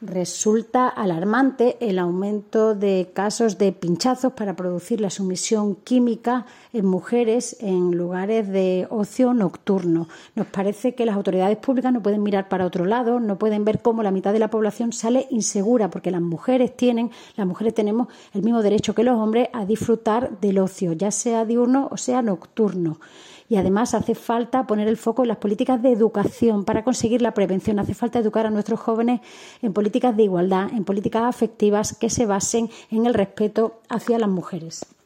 Resulta alarmante el aumento de casos de pinchazos para producir la sumisión química en mujeres en lugares de ocio nocturno. Nos parece que las autoridades públicas no pueden mirar para otro lado, no pueden ver cómo la mitad de la población sale insegura, porque las mujeres tenemos el mismo derecho que los hombres a disfrutar del ocio, ya sea diurno o sea nocturno. Y además hace falta poner el foco en las políticas de educación para conseguir la prevención. Hace falta educar a nuestros jóvenes en políticas de igualdad, en políticas afectivas que se basen en el respeto hacia las mujeres.